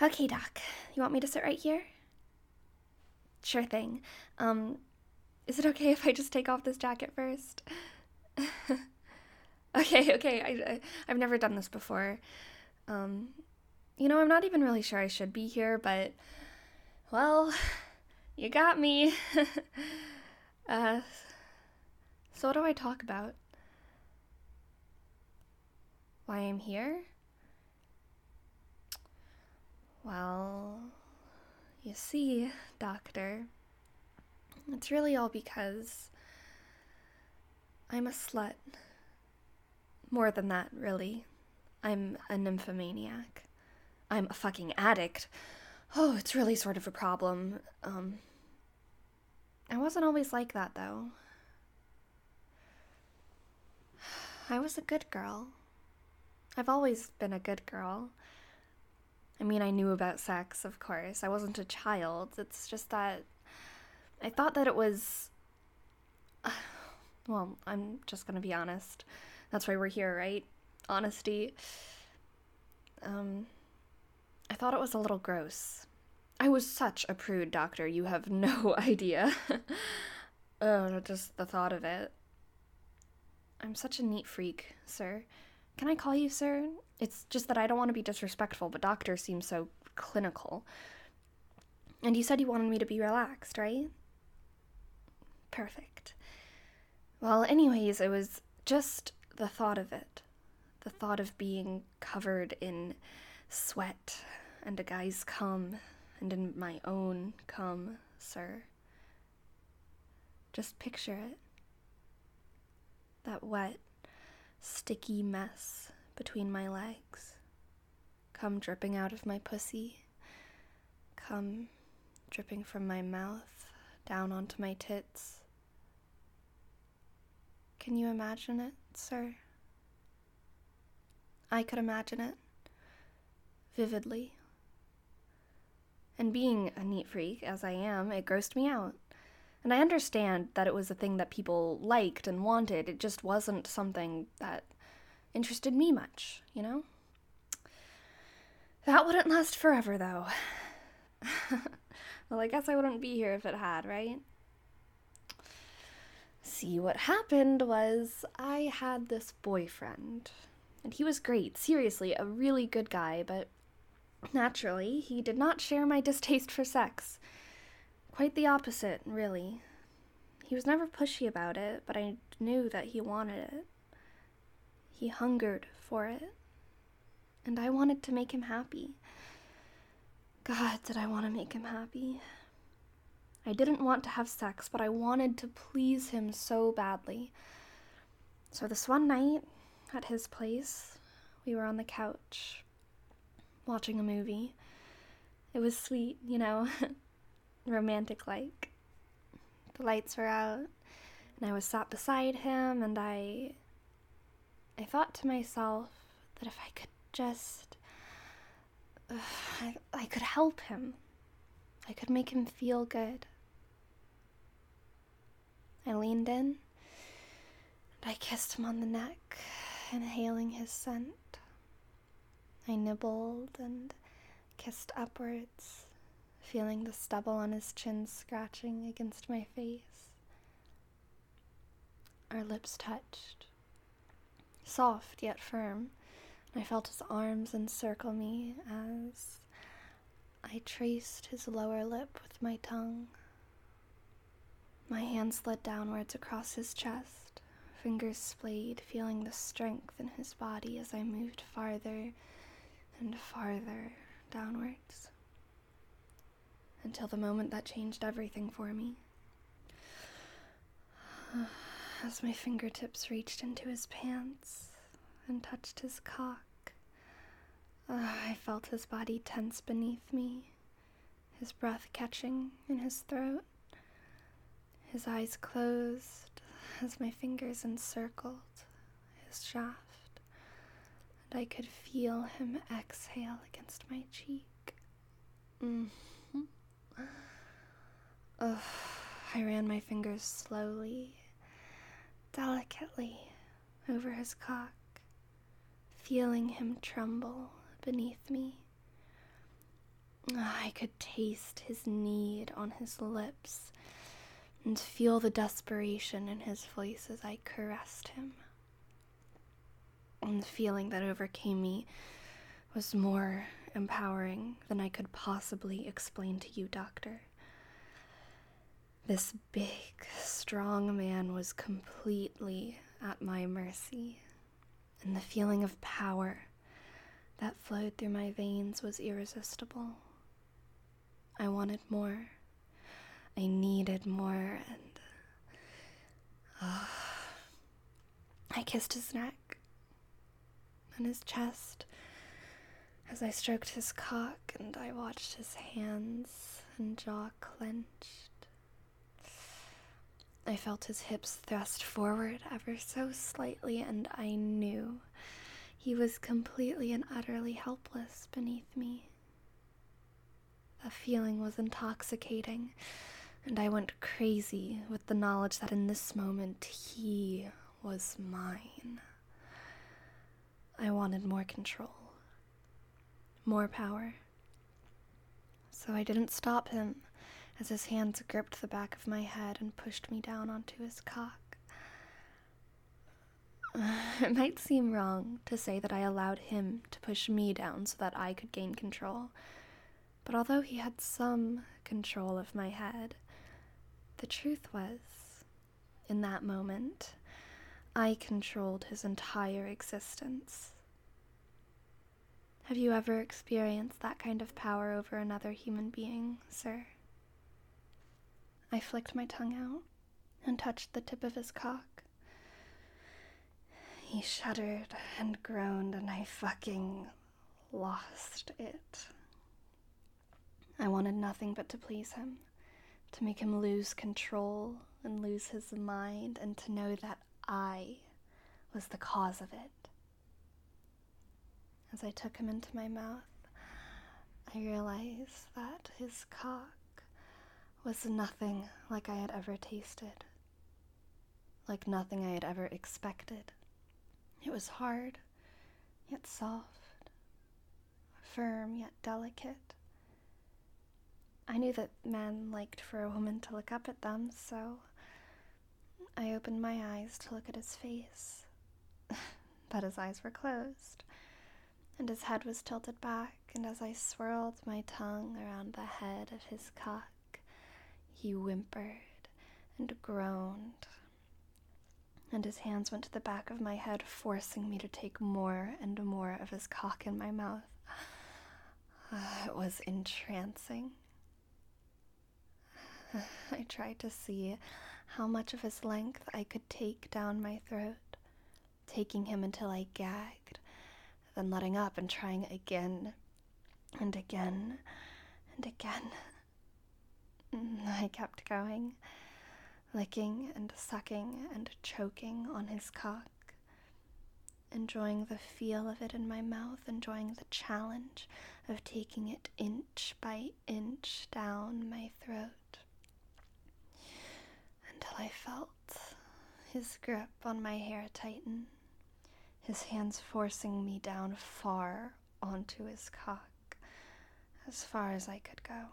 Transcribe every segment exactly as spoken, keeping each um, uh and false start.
Okay, Doc. You want me to sit right here? Sure thing. Um, is it okay if I just take off this jacket first? okay, okay. I, I I've never done this before. Um, you know, I'm not even really sure I should be here, but well, you got me. uh, so what do I talk about? Why I'm here? Well, you see, Doctor, it's really all because I'm a slut. More than that, really. I'm a nymphomaniac. I'm a fucking addict. Oh, it's really sort of a problem. Um, I wasn't always like that, though. I was a good girl. I've always been a good girl. I mean, I knew about sex, of course. I wasn't a child. It's just that I thought that it was. Well, I'm just gonna be honest. That's why we're here, right? Honesty. Um, I thought it was a little gross. I was such a prude, Doctor. You have no idea. Oh, just the thought of it. I'm such a neat freak, sir. Can I call you sir? It's just that I don't want to be disrespectful, but Doctor seems so clinical. And you said you wanted me to be relaxed, right? Perfect. Well, anyways, it was just the thought of it. The thought of being covered in sweat and a guy's cum and in my own cum, sir. Just picture it. That wet, sticky mess between my legs. Cum dripping out of my pussy. Cum dripping from my mouth down onto my tits. Can you imagine it, sir? I could imagine it. Vividly. And being a neat freak, as I am, it grossed me out. And I understand that it was a thing that people liked and wanted. It just wasn't something that interested me much, you know? That wouldn't last forever, though. Well, I guess I wouldn't be here if it had, right? See, what happened was I had this boyfriend. And he was great, seriously, a really good guy, but naturally, he did not share my distaste for sex. Quite the opposite, really. He was never pushy about it, but I knew that he wanted it. He hungered for it. And I wanted to make him happy. God, did I want to make him happy. I didn't want to have sex, but I wanted to please him so badly. So this one night, at his place, we were on the couch, watching a movie. It was sweet, you know, romantic-like. The lights were out, and I was sat beside him, and I... I thought to myself that if I could just... Uh, I, I could help him. I could make him feel good. I leaned in, and I kissed him on the neck, inhaling his scent. I nibbled and kissed upwards, feeling the stubble on his chin scratching against my face. Our lips touched, soft yet firm, and I felt his arms encircle me as I traced his lower lip with my tongue. My hand slid downwards across his chest, fingers splayed, feeling the strength in his body as I moved farther and farther downwards, until the moment that changed everything for me. As my fingertips reached into his pants and touched his cock, uh, I felt his body tense beneath me, his breath catching in his throat. His eyes closed as my fingers encircled his shaft, and I could feel him exhale against my cheek. Mm-hmm. Ugh. I ran my fingers slowly, delicately, over his cock, feeling him tremble beneath me. I could taste his need on his lips and feel the desperation in his voice as I caressed him. And the feeling that overcame me was more empowering than I could possibly explain to you, Doctor. This big, strong man was completely at my mercy, and the feeling of power that flowed through my veins was irresistible. I wanted more. I needed more, and uh, I kissed his neck and his chest as I stroked his cock, and I watched his hands and jaw clenched. I felt his hips thrust forward ever so slightly, and I knew he was completely and utterly helpless beneath me. The feeling was intoxicating, and I went crazy with the knowledge that in this moment he was mine. I wanted more control, more power. So I didn't stop him as his hands gripped the back of my head and pushed me down onto his cock. It might seem wrong to say that I allowed him to push me down so that I could gain control, but although he had some control of my head, the truth was, in that moment, I controlled his entire existence. Have you ever experienced that kind of power over another human being, sir? I flicked my tongue out and touched the tip of his cock. He shuddered and groaned, and I fucking lost it. I wanted nothing but to please him, to make him lose control and lose his mind, and to know that I was the cause of it. As I took him into my mouth, I realized that his cock was nothing like I had ever tasted, like nothing I had ever expected. It was hard, yet soft, firm, yet delicate. I knew that men liked for a woman to look up at them, so I opened my eyes to look at his face. But his eyes were closed, and his head was tilted back, and as I swirled my tongue around the head of his cock, he whimpered and groaned, and his hands went to the back of my head, forcing me to take more and more of his cock in my mouth. It was entrancing. I tried to see how much of his length I could take down my throat, taking him until I gagged, then letting up and trying again and again and again. I kept going, licking and sucking and choking on his cock, enjoying the feel of it in my mouth, enjoying the challenge of taking it inch by inch down my throat, until I felt his grip on my hair tighten, his hands forcing me down far onto his cock, as far as I could go.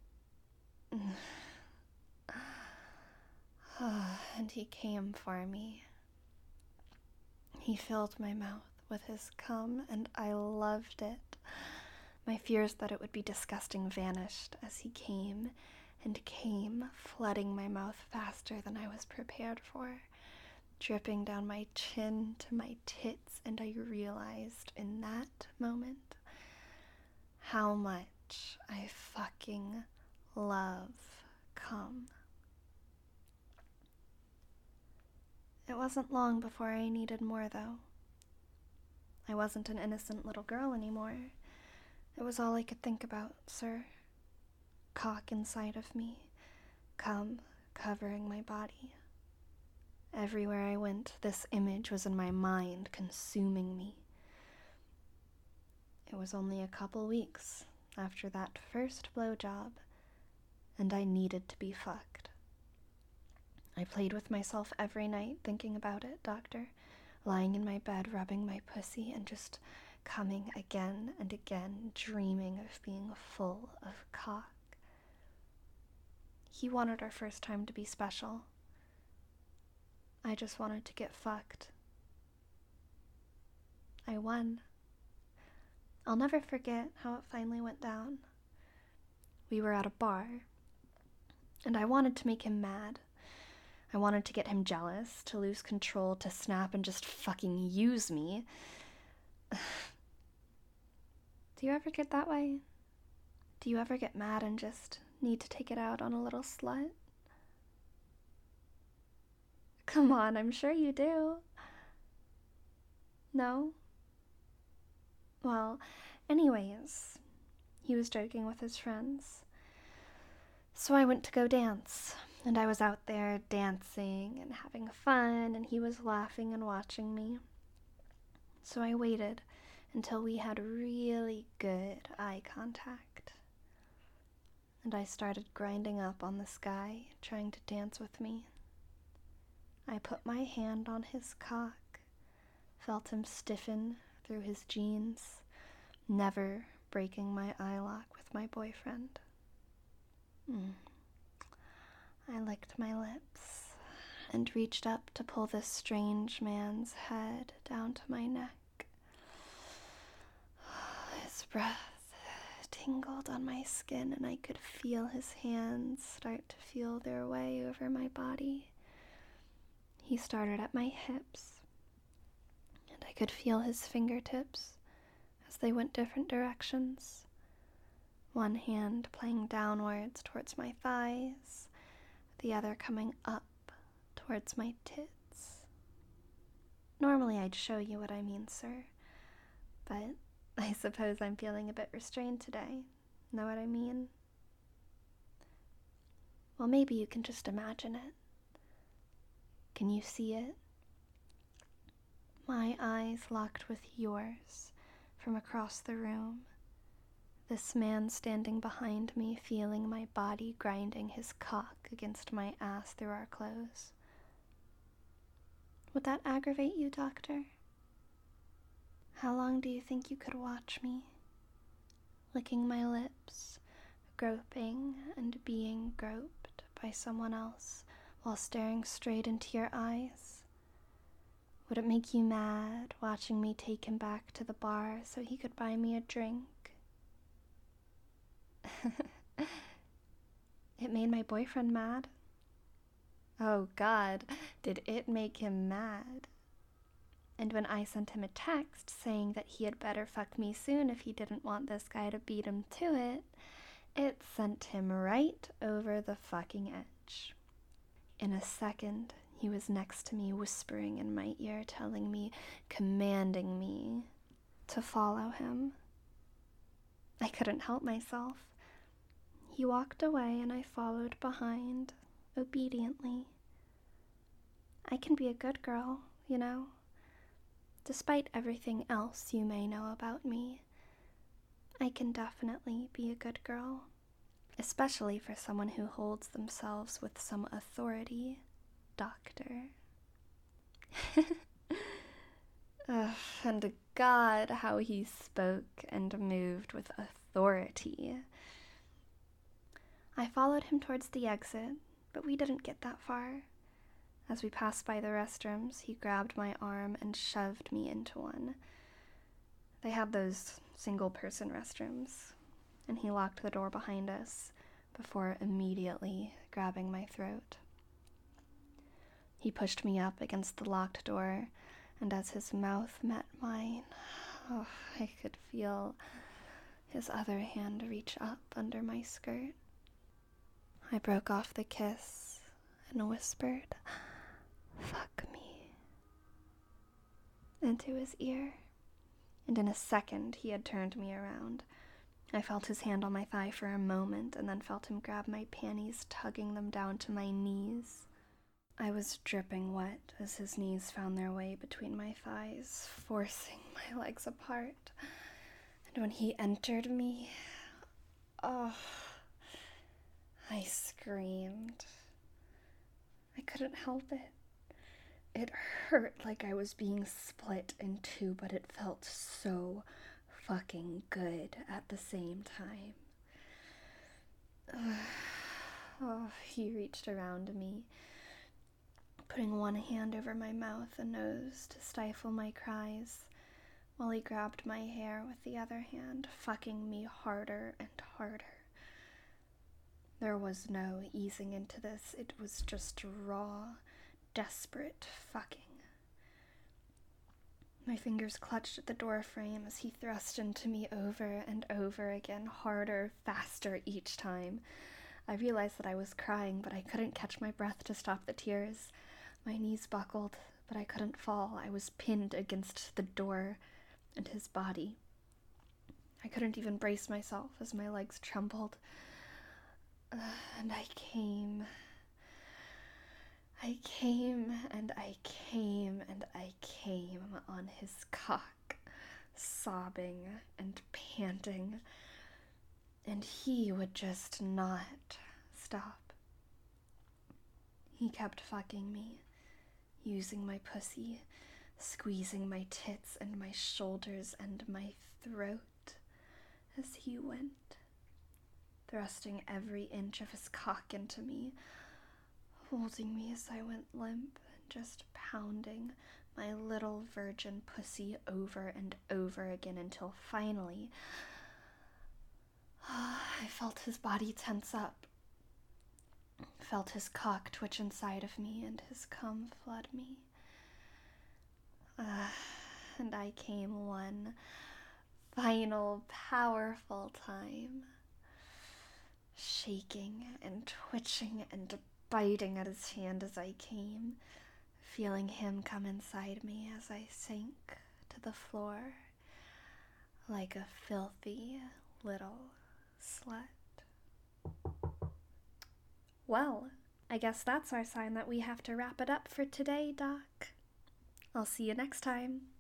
And he came for me. He filled my mouth with his cum, and I loved it. My fears that it would be disgusting vanished as he came and came, flooding my mouth faster than I was prepared for, dripping down my chin to my tits, and I realized in that moment how much I fucking love cum. It wasn't long before I needed more, though. I wasn't an innocent little girl anymore. It was all I could think about, sir. Cock inside of me, cum covering my body. Everywhere I went, this image was in my mind, consuming me. It was only a couple weeks after that first blowjob, and I needed to be fucked. I played with myself every night, thinking about it, doctor, lying in my bed, rubbing my pussy, and just coming again and again, dreaming of being full of cock. He wanted our first time to be special. I just wanted to get fucked. I won. I'll never forget how it finally went down. We were at a bar, and I wanted to make him mad. I wanted to get him jealous, to lose control, to snap and just fucking use me. Do you ever get that way? Do you ever get mad and just need to take it out on a little slut? Come on, I'm sure you do. No? Well, anyways, he was joking with his friends. So I went to go dance, and I was out there dancing and having fun, and he was laughing and watching me. So I waited until we had really good eye contact. And I started grinding up on this guy, trying to dance with me. I put my hand on his cock, felt him stiffen through his jeans, never breaking my eye lock with my boyfriend. Mm. I licked my lips and reached up to pull this strange man's head down to my neck. His breath tingled on my skin, and I could feel his hands start to feel their way over my body. He started at my hips, and I could feel his fingertips as they went different directions. One hand playing downwards towards my thighs, the other coming up towards my tits. Normally I'd show you what I mean, sir, but I suppose I'm feeling a bit restrained today. Know what I mean? Well, maybe you can just imagine it. Can you see it? My eyes locked with yours from across the room. This man standing behind me, feeling my body grinding his cock against my ass through our clothes. Would that aggravate you, doctor? How long do you think you could watch me? Licking my lips, groping and being groped by someone else while staring straight into your eyes? Would it make you mad watching me take him back to the bar so he could buy me a drink? It made my boyfriend mad. Oh God, did it make him mad? And when I sent him a text saying that he had better fuck me soon if he didn't want this guy to beat him to it, it sent him right over the fucking edge. In a second, he was next to me, whispering in my ear, telling me, commanding me to follow him. I couldn't help myself. He walked away and I followed behind, obediently. I can be a good girl, you know. Despite everything else you may know about me, I can definitely be a good girl, especially for someone who holds themselves with some authority, doctor. Ugh, and God, how he spoke and moved with authority. I followed him towards the exit, but we didn't get that far. As we passed by the restrooms, he grabbed my arm and shoved me into one. They had those single-person restrooms, and he locked the door behind us before immediately grabbing my throat. He pushed me up against the locked door, and as his mouth met mine, oh, I could feel his other hand reach up under my skirt. I broke off the kiss and whispered, "Fuck me," into his ear, and in a second he had turned me around. I felt his hand on my thigh for a moment, and then felt him grab my panties, tugging them down to my knees. I was dripping wet as his knees found their way between my thighs, forcing my legs apart. And when he entered me, oh, I screamed. I couldn't help it. It hurt like I was being split in two, but it felt so fucking good at the same time. Oh, he reached around me, putting one hand over my mouth and nose to stifle my cries, while he grabbed my hair with the other hand, fucking me harder and harder. There was no easing into this. It was just raw, desperate fucking. My fingers clutched at the door frame as he thrust into me over and over again, harder, faster each time. I realized that I was crying, but I couldn't catch my breath to stop the tears. My knees buckled, but I couldn't fall. I was pinned against the door and his body. I couldn't even brace myself as my legs trembled. Uh, and I came. I came and I came and I came on his cock, sobbing and panting, and he would just not stop. He kept fucking me, using my pussy, squeezing my tits and my shoulders and my throat as he went, thrusting every inch of his cock into me, holding me as I went limp, and just pounding my little virgin pussy over and over again until finally I felt his body tense up, felt his cock twitch inside of me and his cum flood me. Uh, and I came one final powerful time, shaking and twitching and biting at his hand as I came, feeling him come inside me as I sank to the floor like a filthy little slut. Well, I guess that's our sign that we have to wrap it up for today, Doc. I'll see you next time.